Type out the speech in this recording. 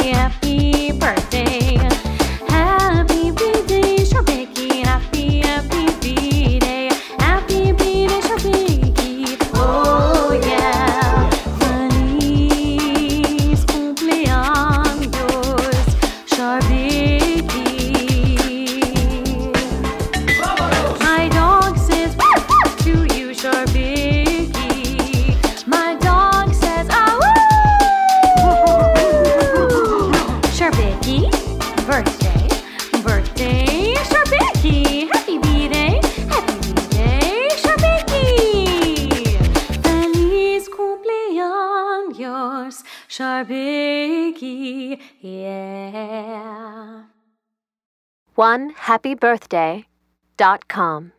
happy birthday. Happy birthday, Sharpiki. Happy birthday. Happy birthday, Sharpiki. Oh yeah. Feliz cumpleaños, Sharpiki. My dog says to you, Sharpiki. My dog says Sharpiki, birthday, birthday, Sharpiki. Happy birthday, Sharpiki. Feliz cumpleaños, Sharpiki, yeah. OneHappyBirthday.com